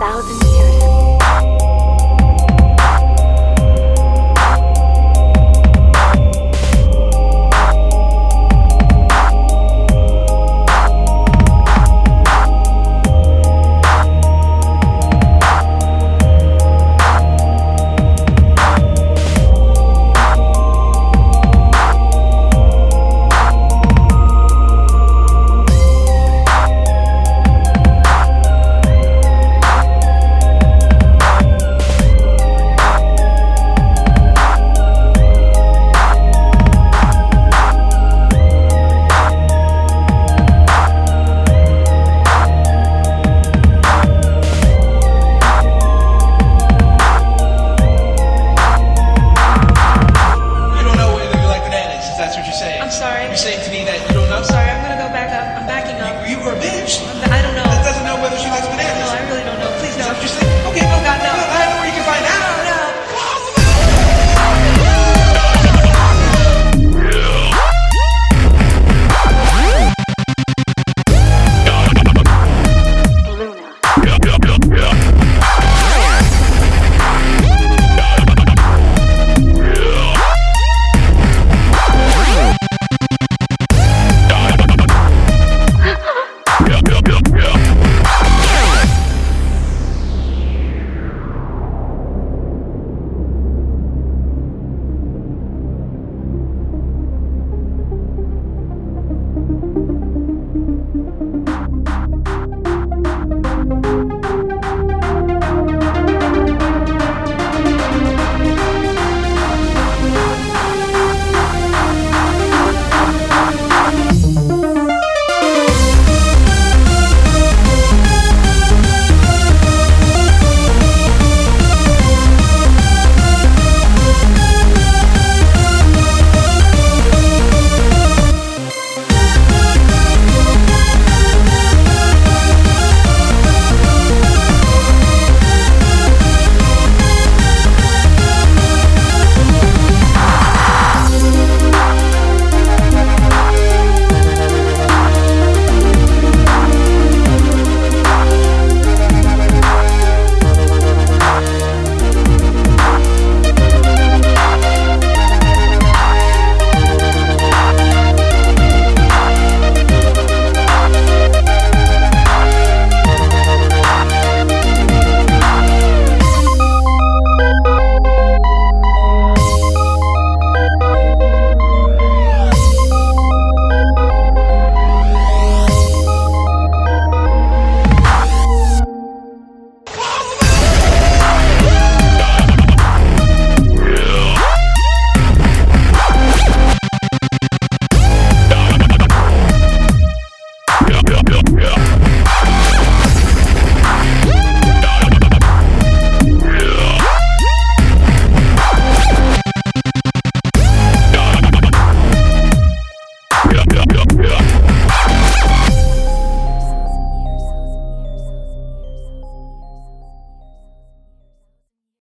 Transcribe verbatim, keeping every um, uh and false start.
thousand years. I'm sorry. You're saying to me that you don't know? I'm sorry, I'm gonna go back up. I'm backing up. You, you were a bitch. I'm, I don't know. That doesn't know whether she likes bananas. No, I really don't know. Please Is no. that what you're saying? Okay, no, Oh God, no. I don't know where you can find out. No, no. Luna.